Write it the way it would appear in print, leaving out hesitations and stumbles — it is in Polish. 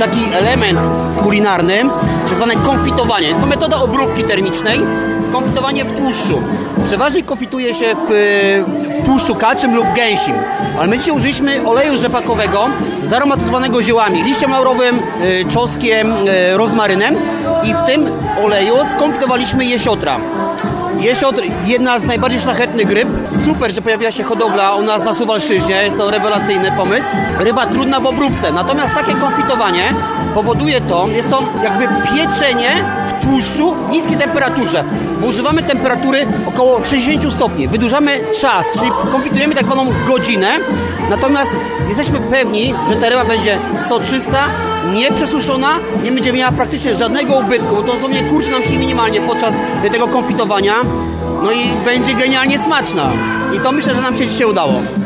taki element kulinarny, zwane konfitowanie. Jest to metoda obróbki termicznej, konfitowanie w tłuszczu. Przeważnie konfituje się w tłuszczu kaczym lub gęsim, ale my dzisiaj użyliśmy oleju rzepakowego zaromatyzowanego ziołami, liściem laurowym, czosnkiem, rozmarynem i w tym oleju skonfitowaliśmy jesiotra. Jesiotr, jedna z najbardziej szlachetnych ryb. Super, że pojawiła się hodowla u nas na Suwalszczyźnie. Jest to rewelacyjny pomysł. Ryba trudna w obróbce, natomiast takie konfitowanie powoduje to, jest to jakby pieczenie w tłuszczu w niskiej temperaturze, bo używamy temperatury około 60 stopni. Wydłużamy czas, czyli konfitujemy tak zwaną godzinę, natomiast jesteśmy pewni, że ta ryba będzie soczysta, nieprzesuszona, nie będzie miała praktycznie żadnego ubytku, bo to dosłownie kurczy nam się minimalnie podczas tego konfitowania, no i będzie genialnie smaczna. I to myślę, że nam się dzisiaj udało.